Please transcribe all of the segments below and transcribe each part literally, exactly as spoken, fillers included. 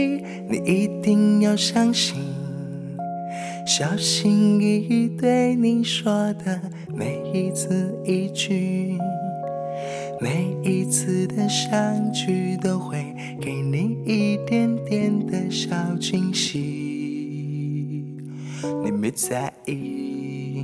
你一定要相信，小心翼翼对你说的每一字一句，每一次的相聚都会给你一点点的小惊喜，你别在意。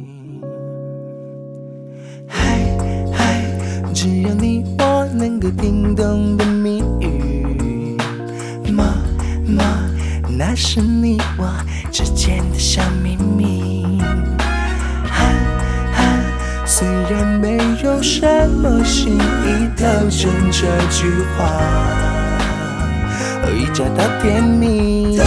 嗨嗨，只有你我能够听懂的谜语，么么，那是你我之间的小秘密。哈哈，虽然没有什么心意，透着这句话，已找到甜蜜。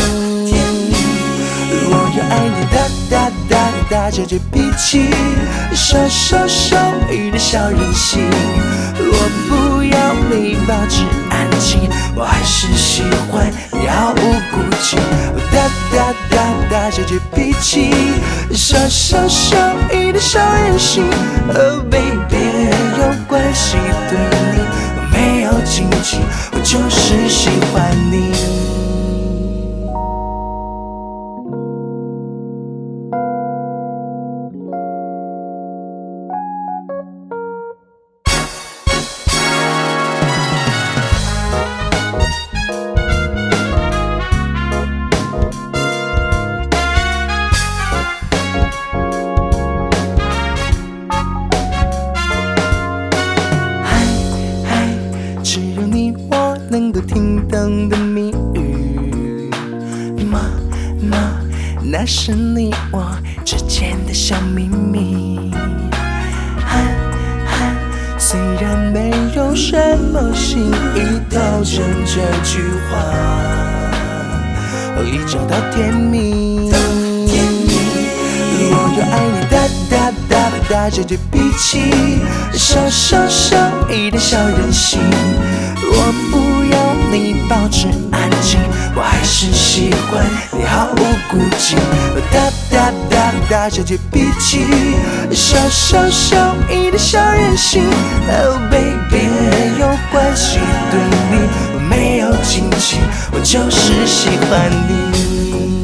我要爱你大大大大这着脾气，小小小一的小任性。我不要你保持安静，我还是喜欢你毫无顾忌。大大大大这着脾气，小小小一的小任性。Oh baby， 没有关系，对你我没有禁忌，我就是喜欢你。能够听懂的谜语，么么，那是你我之间的小秘密。哈哈，虽然没有什么心意，透着这句话，已找到甜蜜。我要爱你大大大大这着脾气，小小小一的小任性。我不要你保持安静，我还是喜欢你毫无顾忌。大大大大这着脾气，小小小一的小任性。Oh baby， 没有关系，对你我没有禁忌，我就是喜欢你。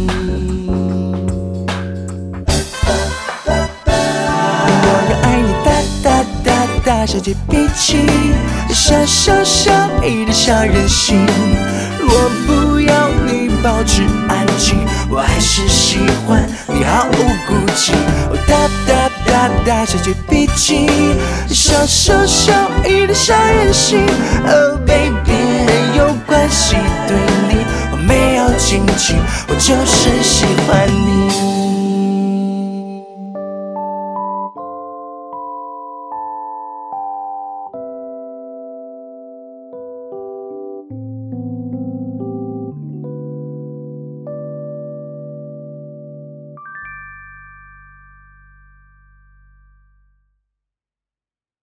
大小姐脾气，小小小一的小任性。我不要你保持安静，我还是喜欢你毫无顾忌。大大大大小姐脾气，小小小一的小任性。Oh